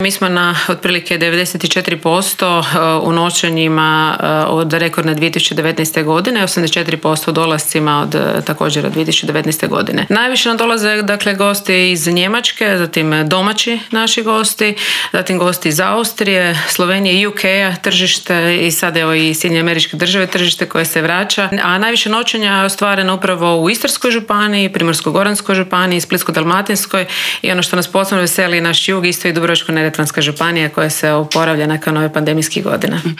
Mi smo na otprilike 94% u noćenjima od rekordne 2019. godine, 84% u dolascima također od 2019. godine. Najviše nam dolaze gosti iz Njemačke, zatim domaći naši gosti, zatim gosti iz Austrije, Slovenije, UK-a tržište i sad i Sjedinjene Američke Države tržište koje se vraća. A najviše noćenja je ostvareno upravo u Istarskoj županiji, Primorsko-goranskoj županiji, Splitsko-dalmatinskoj i ono što nas posebno veseli naš jug, isto i Dubrovačko-neretvanska županija koja se oporavlja nakon ove pandemijskih godina.